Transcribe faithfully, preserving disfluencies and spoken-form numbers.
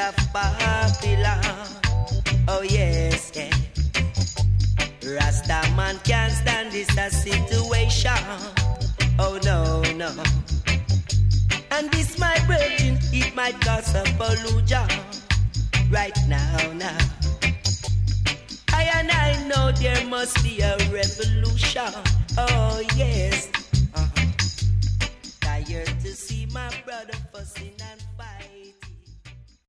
of Babylon. Oh yes, yeah. Rasta man can't stand this a situation. Oh no, no. And this my virgin, it might cause a pollution. Right now, now. I and I know there must be a revolution. Oh yes. Uh-huh. Tired to see my brother fussing and